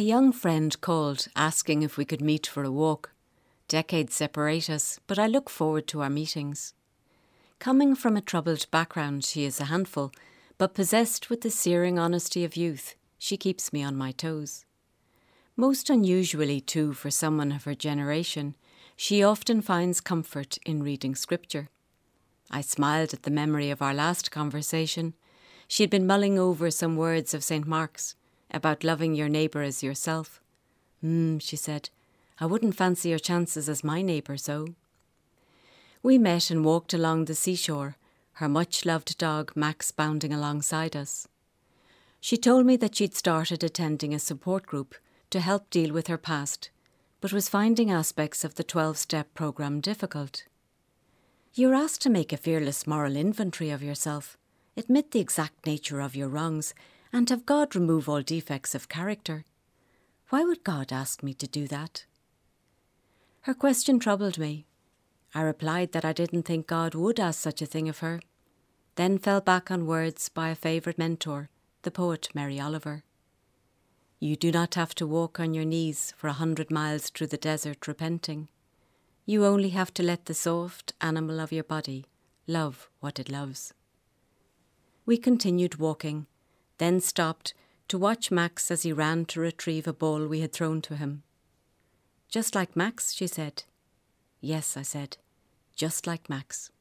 A young friend called, asking if we could meet for a walk. Decades separate us, but I look forward to our meetings. Coming from a troubled background, she is a handful, but possessed with the searing honesty of youth, she keeps me on my toes. Most unusually, too, for someone of her generation, she often finds comfort in reading scripture. I smiled at the memory of our last conversation. She had been mulling over some words of St. Mark's about loving your neighbour as yourself. She said, I wouldn't fancy your chances as my neighbour so. We met and walked along the seashore, her much-loved dog Max bounding alongside us. She told me that she'd started attending a support group to help deal with her past, but was finding aspects of the 12-step programme difficult. You're asked to make a fearless moral inventory of yourself, admit the exact nature of your wrongs, and have God remove all defects of character. Why would God ask me to do that? Her question troubled me. I replied that I didn't think God would ask such a thing of her, then fell back on words by a favourite mentor, the poet Mary Oliver. You do not have to walk on your knees for 100 miles through the desert repenting. You only have to let the soft animal of your body love what it loves. We continued walking, then stopped to watch Max as he ran to retrieve a ball we had thrown to him. Just like Max, she said. Yes, I said, just like Max.